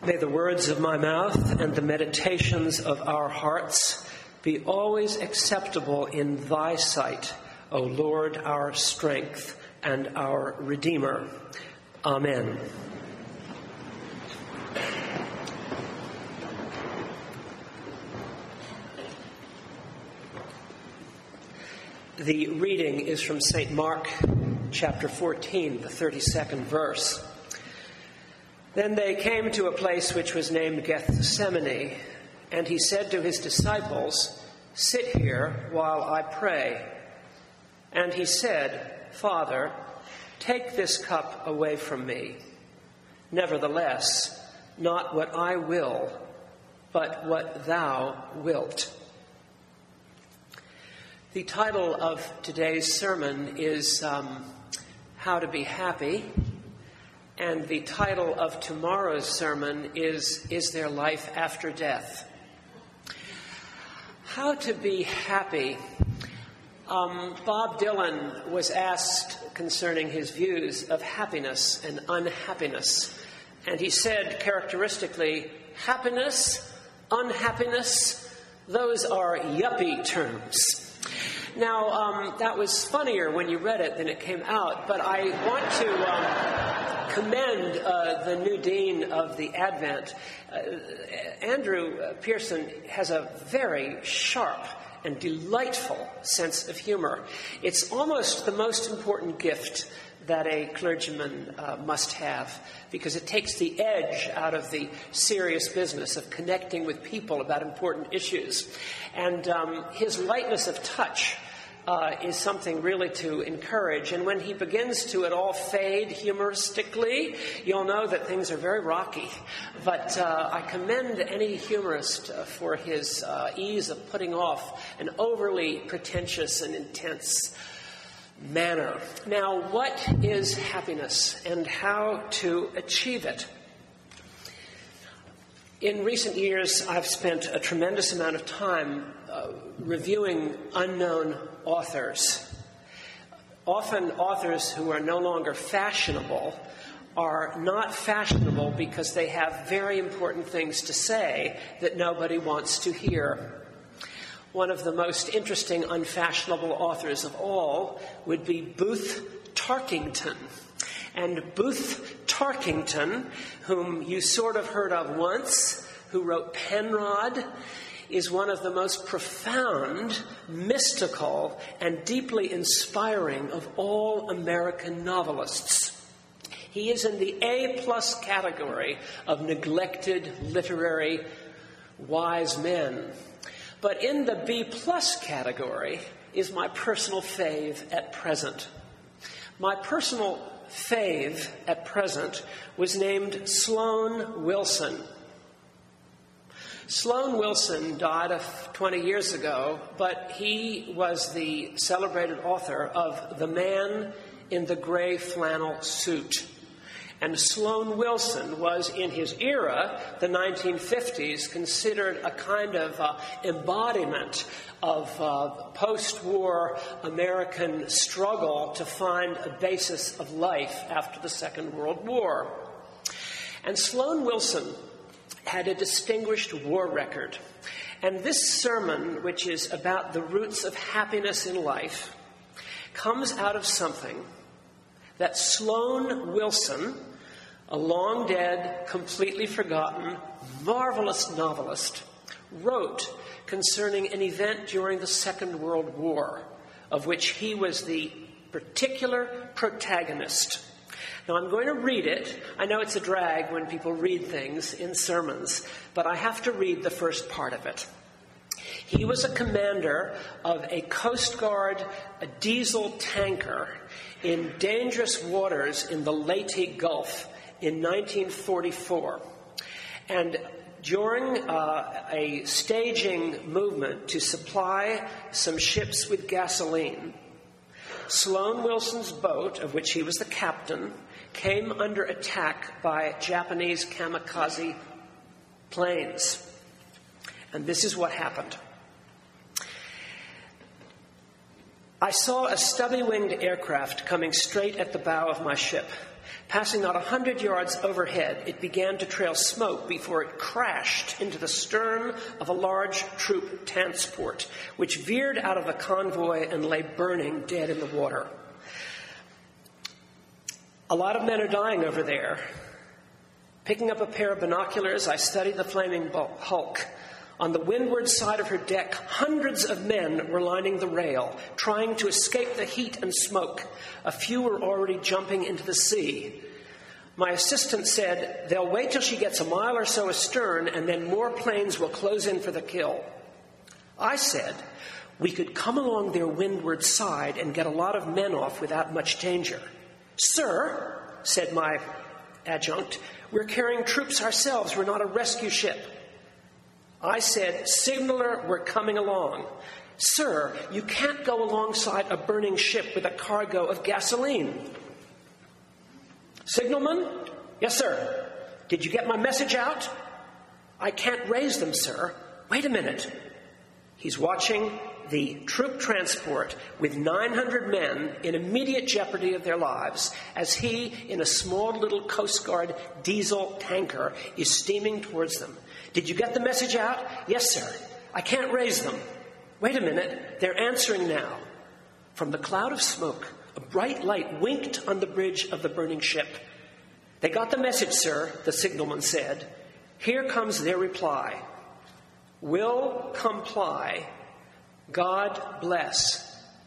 May the words of my mouth and the meditations of our hearts be always acceptable in thy sight, O Lord, our strength and our Redeemer. Amen. The reading is from St. Mark, chapter 14, the 32nd verse. Then they came to a place which was named Gethsemane, and he said to his disciples, "Sit here while I pray." And he said, "Father, take this cup away from me. Nevertheless, not what I will, but what thou wilt." The title of today's sermon is How to Be Happy. And the title of tomorrow's sermon is There Life After Death? How to be happy. Bob Dylan was asked concerning his views of happiness and unhappiness. And he said characteristically, happiness, unhappiness, those are yuppie terms. Now, that was funnier when you read it than it came out, but I want to commend the new dean of the Advent. Andrew Pearson has a very sharp and delightful sense of humor. It's almost the most important gift that a clergyman must have, because it takes the edge out of the serious business of connecting with people about important issues. And his lightness of touch is something really to encourage. And when he begins to at all fade humoristically, you'll know that things are very rocky. But I commend any humorist for his ease of putting off an overly pretentious and intense manner. Now, what is happiness and how to achieve it? In recent years, I've spent a tremendous amount of time reviewing unknown authors. Often authors who are no longer fashionable are not fashionable because they have very important things to say that nobody wants to hear. One of the most interesting unfashionable authors of all would be Booth Tarkington. And Booth Tarkington, whom you sort of heard of once, who wrote Penrod, is one of the most profound, mystical, and deeply inspiring of all American novelists. He is in the A+ category of neglected literary wise men. But in the B+ category is my personal fave at present. My personal fave at present was named Sloan Wilson. Sloan Wilson died 20 years ago, but he was the celebrated author of The Man in the Gray Flannel Suit. And Sloan Wilson was, in his era, the 1950s, considered a kind of embodiment of post-war American struggle to find a basis of life after the Second World War. And Sloan Wilson had a distinguished war record. And this sermon, which is about the roots of happiness in life, comes out of something that Sloan Wilson, a long dead, completely forgotten, marvelous novelist, wrote concerning an event during the Second World War, of which he was the particular protagonist. Now, I'm going to read it. I know it's a drag when people read things in sermons, but I have to read the first part of it. He was a commander of a Coast Guard, a diesel tanker in dangerous waters in the Leyte Gulf in 1944. And during a staging movement to supply some ships with gasoline, Sloan Wilson's boat, of which he was the captain, came under attack by Japanese kamikaze planes. And this is what happened. I saw a stubby-winged aircraft coming straight at the bow of my ship. Passing not 100 yards overhead, it began to trail smoke before it crashed into the stern of a large troop transport, which veered out of the convoy and lay burning dead in the water. A lot of men are dying over there. Picking up a pair of binoculars, I studied the flaming hulk. On the windward side of her deck, hundreds of men were lining the rail, trying to escape the heat and smoke. A few were already jumping into the sea. My assistant said, "They'll wait till she gets a mile or so astern, and then more planes will close in for the kill." I said, "We could come along their windward side and get a lot of men off without much danger." "Sir," said my adjunct, "we're carrying troops ourselves. We're not a rescue ship." I said, "Signaler, we're coming along." "Sir, you can't go alongside a burning ship with a cargo of gasoline." "Signalman?" "Yes, sir." "Did you get my message out?" "I can't raise them, sir." "Wait a minute." He's watching the troop transport with 900 men in immediate jeopardy of their lives as he, in a small little Coast Guard diesel tanker, is steaming towards them. "Did you get the message out?" "Yes, sir." "I can't raise them." "Wait a minute. They're answering now." From the cloud of smoke, a bright light winked on the bridge of the burning ship. "They got the message, sir," the signalman said. "Here comes their reply. Will comply. God bless."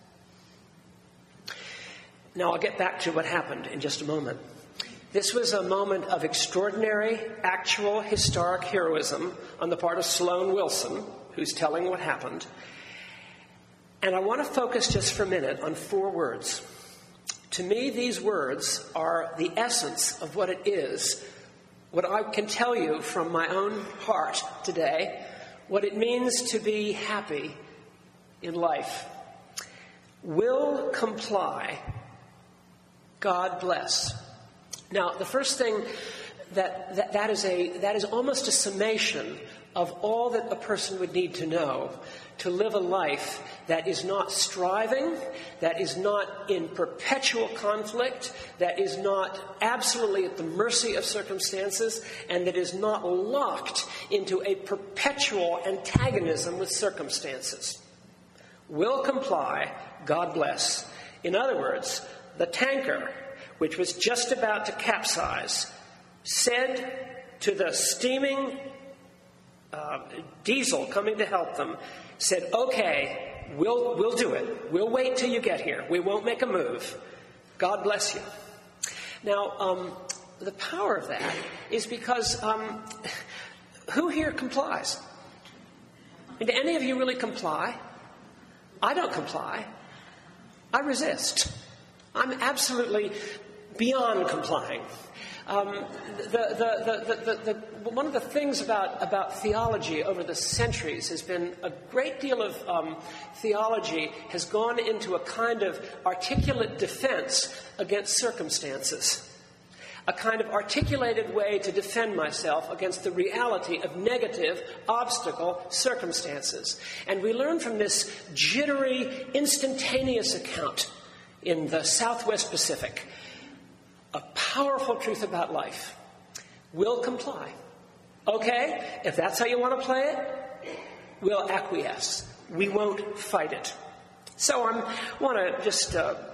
Now I'll get back to what happened in just a moment. This was a moment of extraordinary, actual, historic heroism on the part of Sloan Wilson, who's telling what happened. And I want to focus just for a minute on 4 words. To me, these words are the essence of what it is, what I can tell you from my own heart today, what it means to be happy in life. Will comply. God bless. Now, the first thing that is almost a summation of all that a person would need to know to live a life that is not striving, that is not in perpetual conflict, that is not absolutely at the mercy of circumstances, and that is not locked into a perpetual antagonism with circumstances. Will comply, God bless. In other words, the tanker, which was just about to capsize, said to the steaming diesel coming to help them, said, "Okay, we'll do it. We'll wait till you get here. We won't make a move. God bless you." Now, the power of that is because who here complies? Do any of you really comply? I don't comply. I resist. I'm absolutely beyond complying. One of the things about theology over the centuries has been a great deal of theology has gone into a kind of articulate defense against circumstances, a kind of articulated way to defend myself against the reality of negative, obstacle circumstances. And we learn from this jittery, instantaneous account in the Southwest Pacific a powerful truth about life. Will comply. Okay, if that's how you want to play it, we'll acquiesce. We won't fight it. So I want to just,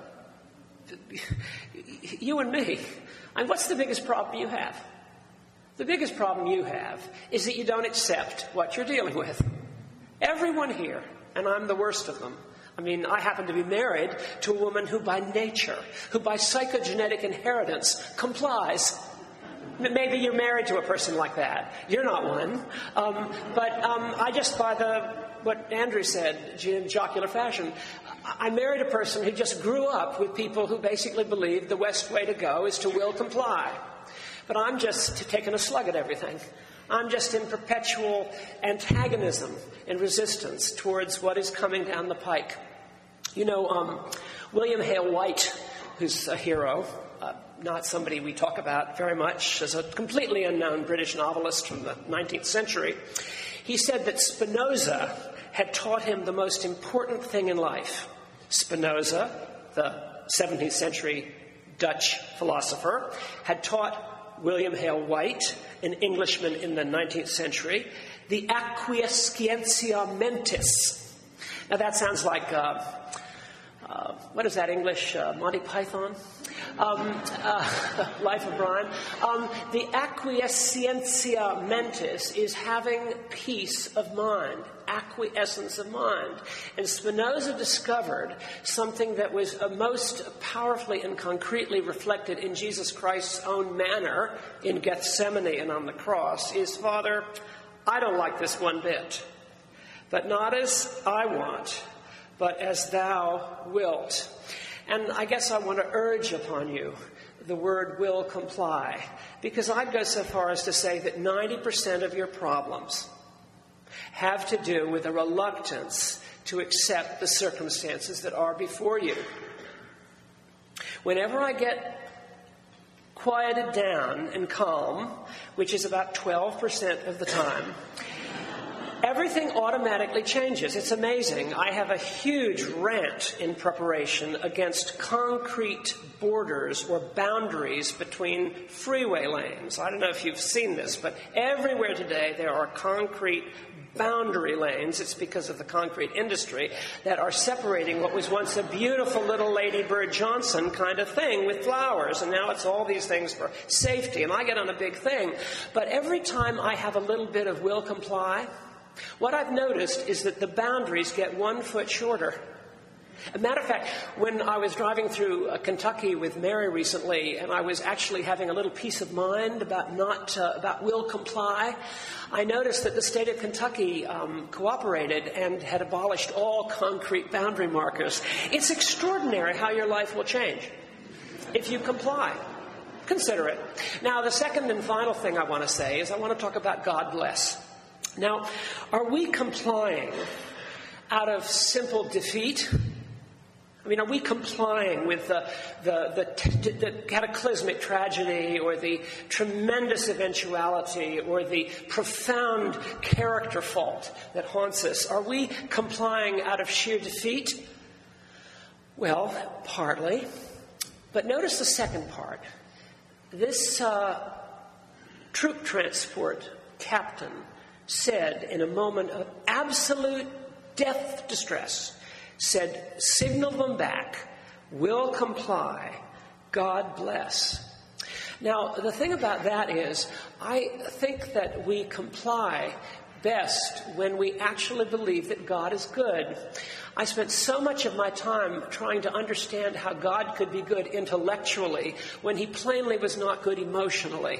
you and me, what's the biggest problem you have? The biggest problem you have is that you don't accept what you're dealing with. Everyone here, and I'm the worst of them. I mean, I happen to be married to a woman who by nature, who by psychogenetic inheritance complies. Maybe you're married to a person like that. You're not one. But I just, by what Andrew said in jocular fashion, I married a person who just grew up with people who basically believed the best way to go is to will comply. But I'm just taking a slug at everything. I'm just in perpetual antagonism and resistance towards what is coming down the pike. You know, William Hale White, who's a hero, not somebody we talk about very much, as a completely unknown British novelist from the 19th century, he said that Spinoza had taught him the most important thing in life. Spinoza, the 17th century Dutch philosopher, had taught William Hale White, an Englishman in the 19th century, the acquiescentia mentis. Now that sounds like, what is that English, Monty Python? Life of Brian. The acquiescentia mentis is having peace of mind, acquiescence of mind. And Spinoza discovered something that was most powerfully and concretely reflected in Jesus Christ's own manner in Gethsemane and on the cross is, Father, I don't like this one bit, but not as I want, but as thou wilt. And I guess I want to urge upon you the word will comply, because I'd go so far as to say that 90% of your problems have to do with a reluctance to accept the circumstances that are before you. Whenever I get quieted down and calm, which is about 12% of the time, everything automatically changes. It's amazing. I have a huge rant in preparation against concrete borders or boundaries between freeway lanes. I don't know if you've seen this, but everywhere today there are concrete boundary lanes. It's because of the concrete industry that are separating what was once a beautiful little Lady Bird Johnson kind of thing with flowers, and now it's all these things for safety, and I get on a big thing. But every time I have a little bit of will comply, what I've noticed is that the boundaries get 1 foot shorter. As a matter of fact, when I was driving through Kentucky with Mary recently, and I was actually having a little peace of mind about will comply, I noticed that the state of Kentucky cooperated and had abolished all concrete boundary markers. It's extraordinary how your life will change if you comply. Consider it. Now, the second and final thing I want to say is I want to talk about God bless. Now, are we complying out of simple defeat? I mean, are we complying with the cataclysmic tragedy or the tremendous eventuality or the profound character fault that haunts us? Are we complying out of sheer defeat? Well, partly. But notice the second part. This troop transport captain said in a moment of absolute death distress, said, signal them back, will comply, God bless. Now, the thing about that is, I think that we comply best when we actually believe that God is good. I spent so much of my time trying to understand how God could be good intellectually when he plainly was not good emotionally.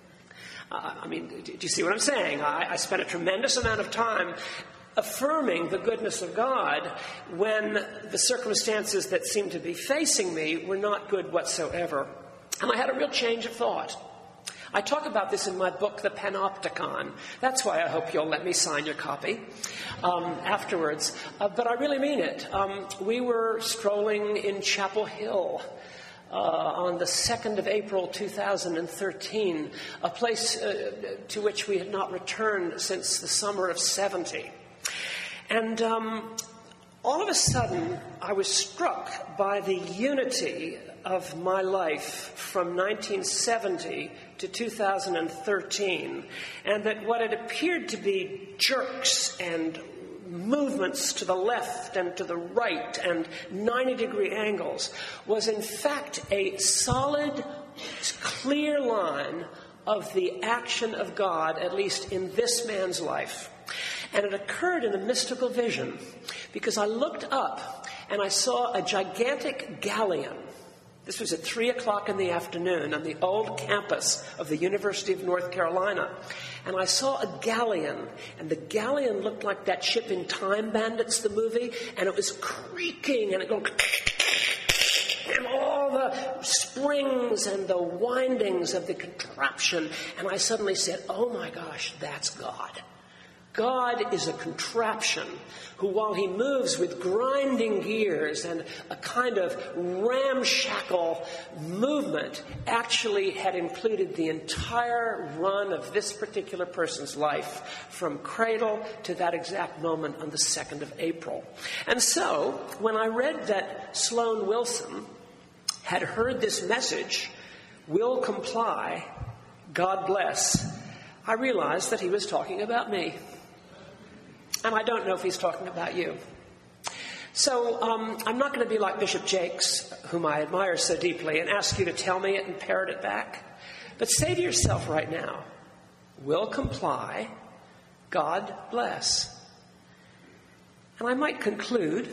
Do you see what I'm saying? I spent a tremendous amount of time affirming the goodness of God when the circumstances that seemed to be facing me were not good whatsoever. And I had a real change of thought. I talk about this in my book, The Panopticon. That's why I hope you'll let me sign your copy afterwards. But I really mean it. We were strolling in Chapel Hill on the 2nd of April 2013, a place to which we had not returned since the summer of 70. And all of a sudden, I was struck by the unity of my life from 1970 to 2013, and that what had appeared to be jerks and movements to the left and to the right and 90-degree angles was in fact a solid, clear line of the action of God, at least in this man's life. And it occurred in a mystical vision, because I looked up and I saw a gigantic galleon. This was at 3 o'clock in the afternoon on the old campus of the University of North Carolina. And I saw a galleon, and the galleon looked like that ship in Time Bandits, the movie, and it was creaking, and it going, and all the springs and the windings of the contraption. And I suddenly said, oh my gosh, that's God. God is a contraption who, while he moves with grinding gears and a kind of ramshackle movement, actually had included the entire run of this particular person's life from cradle to that exact moment on the 2nd of April. And so, when I read that Sloan Wilson had heard this message, will comply, God bless, I realized that he was talking about me. And I don't know if he's talking about you. So I'm not going to be like Bishop Jakes, whom I admire so deeply, and ask you to tell me it and parrot it back. But say to yourself right now, will comply, God bless. And I might conclude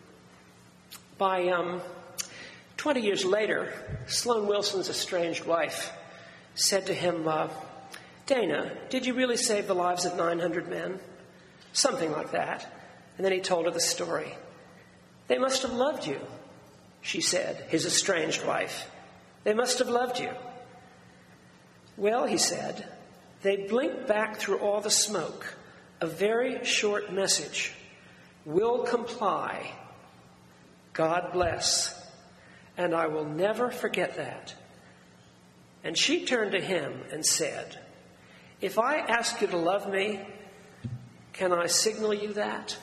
by 20 years later, Sloan Wilson's estranged wife said to him, Dana, did you really save the lives of 900 men? Something like that. And then he told her the story. They must have loved you, she said, his estranged wife. They must have loved you. Well, he said, they blinked back through all the smoke. A very short message. Will comply. God bless. And I will never forget that. And she turned to him and said, if I ask you to love me, can I signal you that?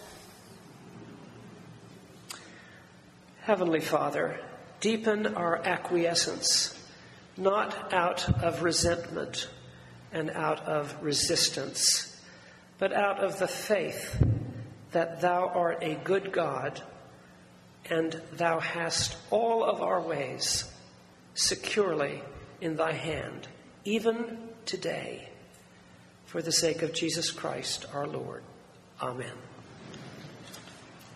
Heavenly Father, deepen our acquiescence, not out of resentment and out of resistance, but out of the faith that thou art a good God and thou hast all of our ways securely in thy hand, even today, for the sake of Jesus Christ our Lord. Amen.